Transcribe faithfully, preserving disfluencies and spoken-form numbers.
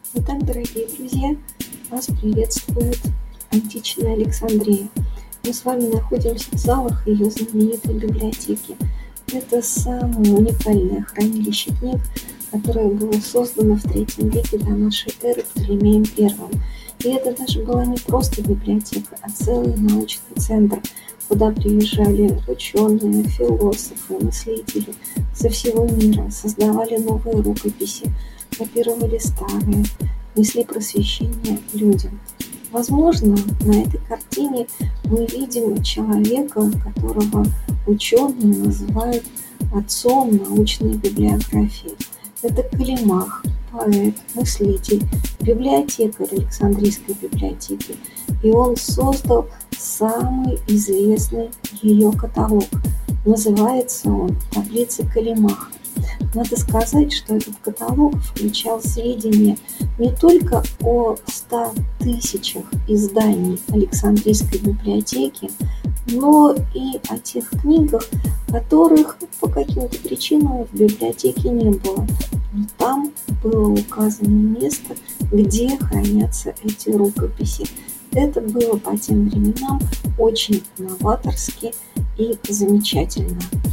Итак, дорогие друзья, вас приветствует античная Александрия. Мы с вами находимся в залах ее знаменитой библиотеки. Это самое уникальное хранилище книг, которое было создано в третьем веке до нашей эры Птолемеем Первым. И это даже была не просто библиотека, а целый научный центр, куда приезжали ученые, философы, мыслители со всего мира, создавали новые рукописи, копировали старые, несли просвещение людям. Возможно, на этой картине мы видим человека, которого ученые называют отцом научной библиографии. Это Калимах, поэт, мыслитель, библиотекарь Александрийской библиотеки. И он создал самый известный ее каталог. Называется он «Таблица Калимаха». Надо сказать, что этот каталог включал сведения не только о ста тысячах изданий Александрийской библиотеки, но и о тех книгах, которых по каким-то причинам в библиотеке не было. Но там было указано место, где хранятся эти рукописи. Это было по тем временам очень новаторски и замечательно.